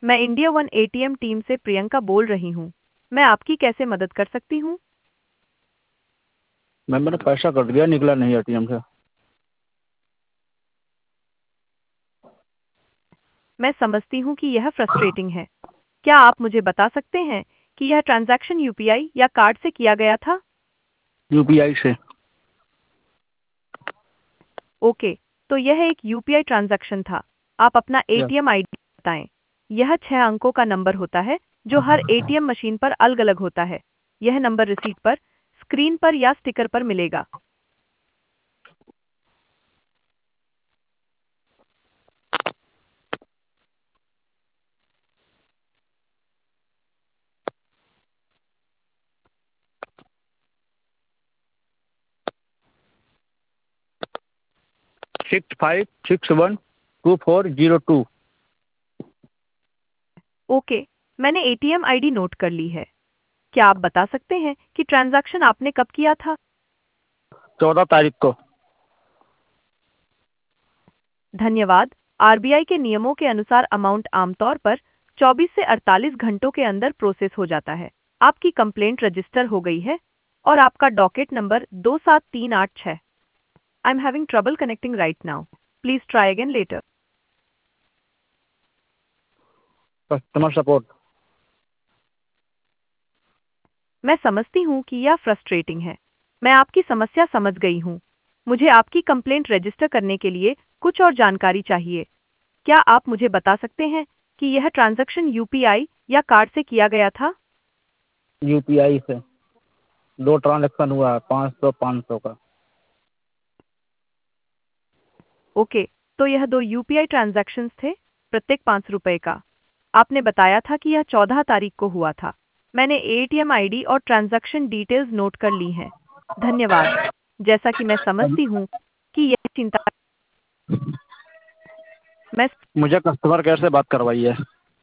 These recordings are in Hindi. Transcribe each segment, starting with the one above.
मैं इंडिया वन एटीएम टीम से प्रियंका बोल रही हूँ। मैं आपकी कैसे मदद कर सकती हूँ? मैम मेरा पैसा कट गया, निकला नहीं एटीएम से। मैं समझती हूँ कि यह फ्रस्ट्रेटिंग है। क्या आप मुझे बता सकते हैं कि यह ट्रांजैक्शन यूपीआई या कार्ड से किया गया था? यूपीआई से। ओके, तो यह एक यूपीआई ट्रांजैक्शन था। आप अपना यस। एटीएम आईडी बताएं। यह 6 अंकों का नंबर होता है जो हर एटीएम मशीन पर अलग-अलग होता है। यह नंबर रिसीट पर, स्क्रीन पर या स्टिकर पर मिलेगा। 65612402। ओके, मैंने एटीएम आईडी नोट कर ली है। क्या आप बता सकते हैं कि ट्रांजैक्शन आपने कब किया था? 14 तारीख को। धन्यवाद। आरबीआई के नियमों के अनुसार अमाउंट आमतौर पर 24 से 48 घंटों के अंदर प्रोसेस हो जाता है। आपकी कंप्लेंट रजिस्टर हो गई है और आपका docket number 27386। I am having trouble connecting right now. Please try again later. Customer support. मैं समझती हूँ कि यह फ्रस्ट्रेटिंग है। मैं आपकी समस्या समझ गई हूँ। मुझे आपकी कंप्लेंट रजिस्टर करने के लिए कुछ और जानकारी चाहिए। क्या आप मुझे बता सकते हैं कि यह ट्रांजैक्शन यूपीआई या कार्ड से किया गया था? यूपीआई से 2 ट्रांजेक्शन हुआ है, 500 का। ओके, तो यह 2 यूपीआई ट्रांजैक्शंस थे, प्रत्येक 5 रुपए का। आपने बताया था कि यह 14 तारीख को हुआ था। मैंने एटीएम आईडी और ट्रांजैक्शन डिटेल्स नोट कर ली हैं। धन्यवाद। जैसा कि मैं समझती हूँ कि यह चिंता मैं मुझे कस्टमर केयर से बात करवाई है।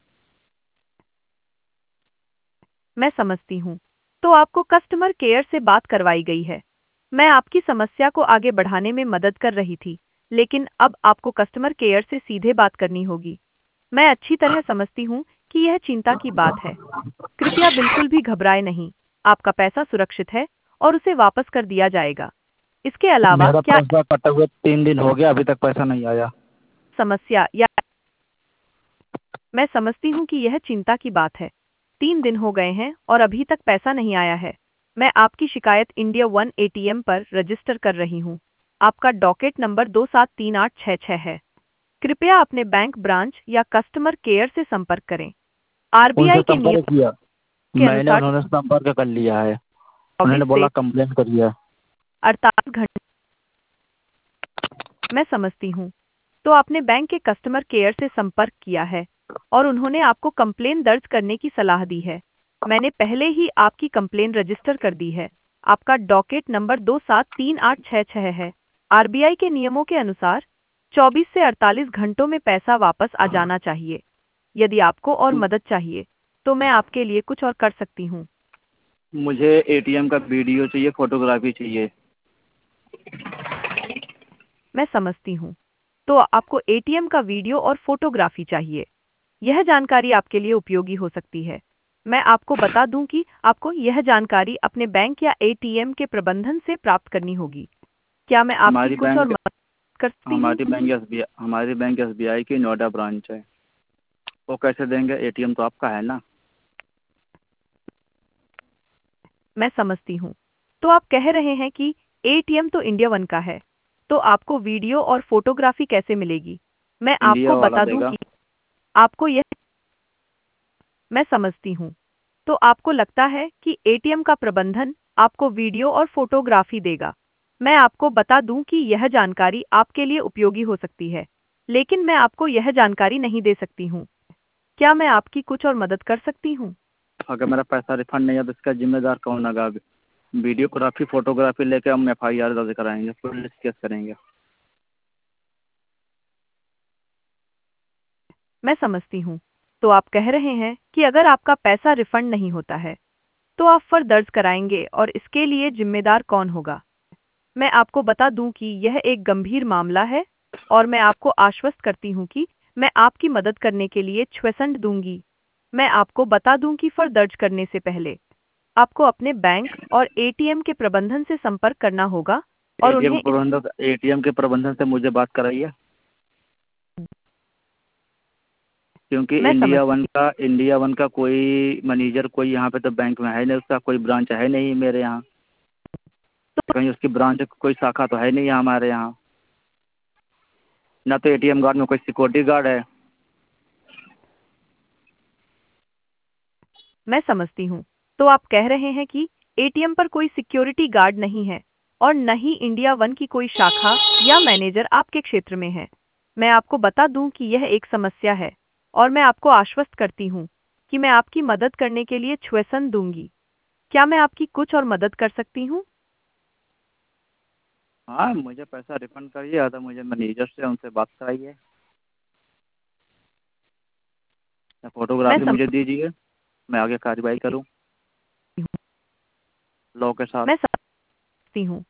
मैं समझती हूँ। तो आपको कस्टमर केयर से बात करवाई गई है। मैं आपकी समस्या को आगे बढ़ाने में मदद कर रही थी, लेकिन अब आपको कस्टमर केयर से सीधे बात करनी होगी। मैं अच्छी तरह समझती हूँ कि यह चिंता की बात है। कृपया बिल्कुल भी घबराएं नहीं। आपका पैसा सुरक्षित है और उसे वापस कर दिया जाएगा। इसके अलावा मेरा क्या पैसा कटे हुए 3 दिन हो गया, अभी तक पैसा नहीं आया। समस्या या मैं समझती हूँ कि यह चिंता की बात है। 3 दिन हो गए हैं और अभी तक पैसा नहीं आया है। मैं आपकी शिकायत इंडिया वन एटीएम पर रजिस्टर कर रही हूँ। आपका डॉकेट नंबर 27386 है। कृपया अपने बैंक ब्रांच या कस्टमर केयर से संपर्क करें। उनसे आरबीआई के नियम संपर्क किया, के मैंने अनुसार उन्होंने संपर्क कर लिया है। 24 उन्होंने से बोला कंप्लेन करिए। 48 घंटे मैं समझती हूँ। तो आपने बैंक के कस्टमर केयर से संपर्क किया है और उन्होंने आपको कंप्लेन दर्ज करने की सलाह दी है। मैंने पहले ही आपकी कंप्लेन रजिस्टर कर दी है। आपका डॉकेट नंबर 27386 है। आरबीआई के नियमों के अनुसार 24 से 48 घंटों में पैसा वापस आ जाना चाहिए। यदि आपको और मदद चाहिए, तो मैं आपके लिए कुछ और कर सकती हूँ। मुझे एटीएम का वीडियो चाहिए, फोटोग्राफी चाहिए। मैं समझती हूँ। तो आपको एटीएम का वीडियो और फोटोग्राफी चाहिए। यह जानकारी आपके लिए उपयोगी हो सकती है। मैं आपको बता दूं कि आपको यह जानकारी अपने बैंक या एटीएम के प्रबंधन से प्राप्त करनी होगी। क्या मैं आपकी हमारी कुछ और बैंक मदद कर सकती हूँ? हमारी बैंक एसबीआई की नोएडा ब्रांच है। वो कैसे देंगे? एटीएम तो आपका है ना। मैं समझती हूँ। तो आप कह रहे हैं कि एटीएम तो इंडिया वन का है, तो आपको वीडियो और फोटोग्राफी कैसे मिलेगी? मैं इंडिया आपको वाला बता दूं देगा। कि आपको यह मैं समझती हूँ। तो आपको लगता है कि एटीएम का प्रबंधन आपको वीडियो और फोटोग्राफी देगा। मैं आपको बता दूं कि यह जानकारी आपके लिए उपयोगी हो सकती है, लेकिन मैं आपको यह जानकारी नहीं दे सकती हूँ। क्या मैं आपकी कुछ और मदद कर सकती हूँ? अगर मेरा पैसा रिफंड नहीं है तो इसका जिम्मेदार कौन होगा? वीडियोग्राफी फोटोग्राफी लेके हम एफआईआर दर्ज कराएंगे, पुलिस केस करेंगे। मैं समझती हूँ। तो आप कह रहे हैं कि अगर आपका पैसा रिफंड नहीं होता है, तो आप फर्ज दर्ज कराएंगे और इसके लिए जिम्मेदार कौन होगा? मैं आपको बता दूं कि यह एक गंभीर मामला है और मैं आपको आश्वस्त करती हूँ कि मैं आपकी मदद करने के लिए श्वसन दूंगी। मैं आपको बता दूं कि फर दर्ज करने से पहले आपको अपने बैंक और एटीएम के प्रबंधन से संपर्क करना होगा और उन्हें इस एटीएम के प्रबंधन से मुझे बात कराइए, क्योंकि मैं समझती इंडिया वन का कोई मैनेजर कोई यहाँ पे तो बैंक में है नहीं, उसका कोई ब्रांच है नहीं मेरे यहाँ, कहीं उसकी ब्रांच कोई शाखा तो है नहीं यहाँ हमारे यहाँ, ना तो एटीएम गार्ड में कोई सिक्योरिटी गार्ड है। मैं समझती हूँ। तो आप कह रहे हैं कि एटीएम पर कोई सिक्योरिटी गार्ड नहीं है और न ही इंडिया वन की कोई शाखा या मैनेजर आपके क्षेत्र में है। मैं आपको बता दूं कि यह एक समस्या है और मैं आपको आश्वस्त करती हूँ कि मैं आपकी मदद करने के लिए श्वसन दूंगी। क्या मैं आपकी कुछ और मदद कर सकती हूँ? हाँ, मुझे पैसा रिफंड करिए या तो मुझे मैनेजर से उनसे बात कराइए, या मैं फोटोग्राफी मुझे समझती दीजिए, मैं आगे कार्रवाई करूँ हूँ। लॉ के साथ। मैं समझती हूँ।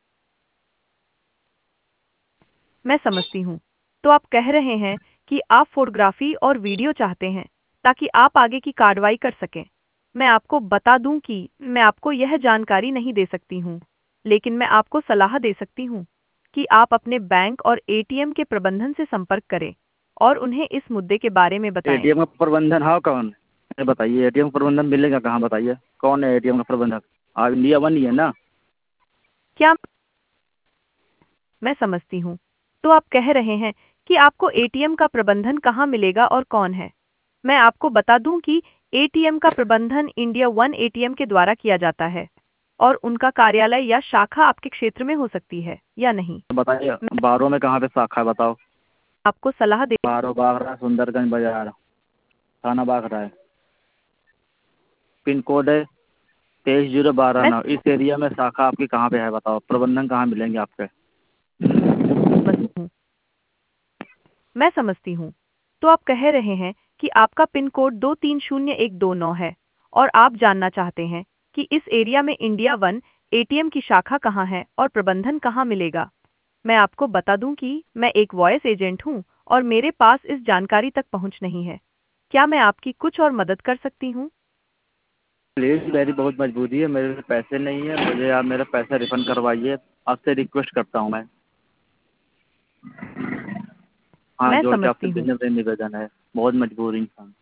मैं समझती हूँ। तो आप कह रहे हैं कि आप फोटोग्राफी और वीडियो चाहते हैं ताकि आप आगे की कार्रवाई कर सकें। मैं आपको बता दूं कि मैं आपको यह जानकारी नहीं दे सकती हूँ, लेकिन मैं आपको सलाह दे सकती हूँ कि आप अपने बैंक और एटीएम के प्रबंधन से संपर्क करें और उन्हें इस मुद्दे के बारे में बताएं। एटीएम का प्रबंधन हाँ कौन है बताइए, एटीएम का प्रबंधन मिलेगा कहाँ बताइए, कौन है एटीएम का प्रबंधक? आप इंडिया वन ही है ना? क्या मैं समझती हूँ। तो आप कह रहे हैं कि आपको एटीएम का प्रबंधन कहाँ मिलेगा और कौन है? मैं आपको बता दूं कि एटीएम का प्रबंधन इंडिया वन एटीएम के द्वारा किया जाता है और उनका कार्यालय या शाखा आपके क्षेत्र में हो सकती है या नहीं। तो बताइए, मैं बारो में कहाँ पे शाखा है बताओ? आपको सलाह दे बारो बागरा सुंदरगंज बाजार, थाना बागरा है, पिन कोड है 23 0 12 मैं 9। इस एरिया में शाखा आपकी कहाँ पे है बताओ, प्रबंधन कहाँ मिलेंगे आपके? समझती हूँ। मैं समझती हूँ। तो आप कह रहे हैं कि आपका पिन कोड 230129 है और आप जानना चाहते हैं कि इस एरिया में इंडिया वन एटीएम की शाखा कहाँ है और प्रबंधन कहाँ मिलेगा। मैं आपको बता दूं कि मैं एक वॉइस एजेंट हूं और मेरे पास इस जानकारी तक पहुंच नहीं है। क्या मैं आपकी कुछ और मदद कर सकती हूं? प्लीज़, मेरी बहुत मजबूरी है, मेरे पास पैसे नहीं है, मुझे आप मेरा पैसा रिफंड करवाइए, आपसे रिक्वेस्ट करता हूँ मैं। हाँ, मैं जोड़ के आपसे समझती हूँ। विनम्र निवेदन है, बहुत मजबूर इंसान।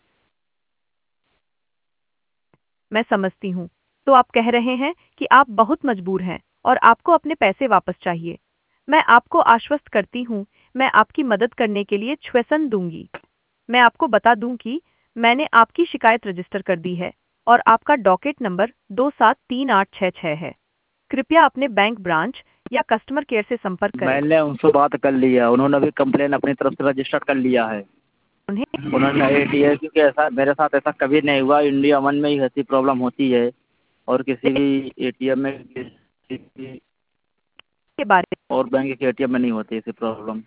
मैं समझती हूँ। तो आप कह रहे हैं कि आप बहुत मजबूर हैं और आपको अपने पैसे वापस चाहिए। मैं आपको आश्वस्त करती हूँ, मैं आपकी मदद करने के लिए श्वसन दूंगी। मैं आपको बता दूं कि मैंने आपकी शिकायत रजिस्टर कर दी है और आपका डॉकेट नंबर 273866 है। कृपया अपने बैंक ब्रांच या कस्टमर केयर से संपर्क करें। मैंने उनसे बात कर लिया, उन्होंने भी कंप्लेन अपनी तरफ से रजिस्टर कर लिया है। उन्हें उन्होंने एटीएम, क्योंकि ऐसा मेरे साथ ऐसा कभी नहीं हुआ, इंडिया वन में ही ऐसी प्रॉब्लम होती है और किसी भी एटीएम में, किसी भी के बारे और बैंक के एटीएम में नहीं होती ऐसी प्रॉब्लम।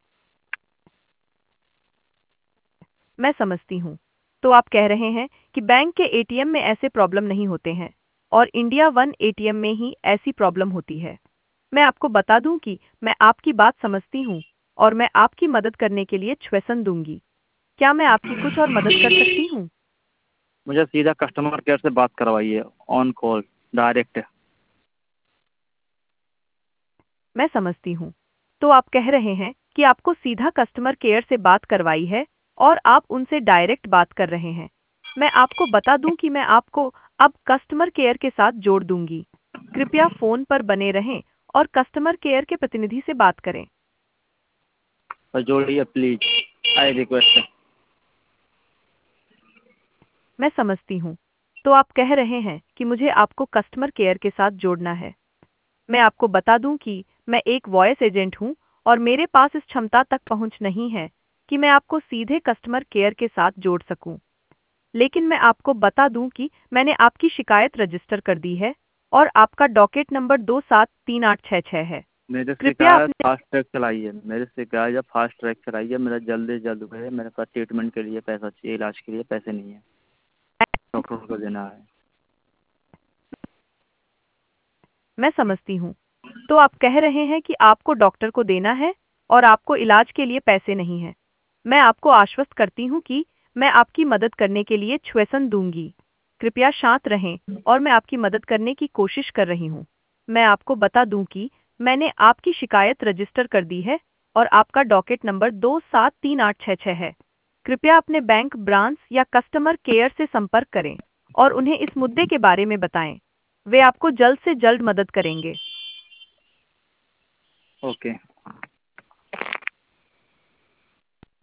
मैं समझती हूँ। तो आप कह रहे हैं कि बैंक के एटीएम में ऐसे प्रॉब्लम नहीं होते हैं और इंडिया वन एटीएम में ही ऐसी प्रॉब्लम होती है। मैं आपको बता दूं कि मैं आपकी बात समझती हूँ और मैं आपकी मदद करने के लिए श्वसन दूंगी। क्या मैं आपकी कुछ और मदद कर सकती हूँ? मुझे सीधा कस्टमर केयर से बात करवाइए, ऑन कॉल डायरेक्ट। मैं समझती हूँ। तो आप कह रहे हैं कि आपको सीधा कस्टमर केयर से बात करवाई है और आप उनसे डायरेक्ट बात कर रहे हैं। मैं आपको बता दूं कि मैं आपको अब कस्टमर केयर के साथ जोड़ दूंगी। कृपया फोन पर बने रहें और कस्टमर केयर के प्रतिनिधि से बात करें। तो जोड़िए प्लीज, आई रिक्वेस्ट। मैं समझती हूँ। तो आप कह रहे हैं कि मुझे आपको कस्टमर केयर के साथ जोड़ना है। मैं आपको बता दूं कि मैं एक वॉइस एजेंट हूं और मेरे पास इस क्षमता तक पहुंच नहीं है कि मैं आपको सीधे कस्टमर केयर के साथ जोड़ सकूं। लेकिन मैं आपको बता दूं कि मैंने आपकी शिकायत रजिस्टर कर दी है और आपका डॉकेट नंबर 273866 है। मेरे से कृपया कहा है अपने फास्ट ट्रैक चलाइए, मेरे से कहा है फास्ट ट्रैक चलाइए, मेरा जल्द से जल्द है, मेरे पास ट्रीटमेंट के लिए पैसा चाहिए, इलाज के लिए पैसे नहीं है, डॉक्टर को देना है। मैं समझती हूँ। तो आप कह रहे हैं कि आपको डॉक्टर को देना है और आपको इलाज के लिए पैसे नहीं हैं। मैं आपको आश्वस्त करती हूँ कि मैं आपकी मदद करने के लिए श्वसन दूंगी। कृपया शांत रहें और मैं आपकी मदद करने की कोशिश कर रही हूँ। मैं आपको बता दूं कि मैंने आपकी शिकायत रजिस्टर कर दी है और आपका डॉकेट नंबर 273866 है। कृपया अपने बैंक ब्रांच या कस्टमर केयर से संपर्क करें और उन्हें इस मुद्दे के बारे में बताएं। वे आपको जल्द से जल्द मदद करेंगे। ओके।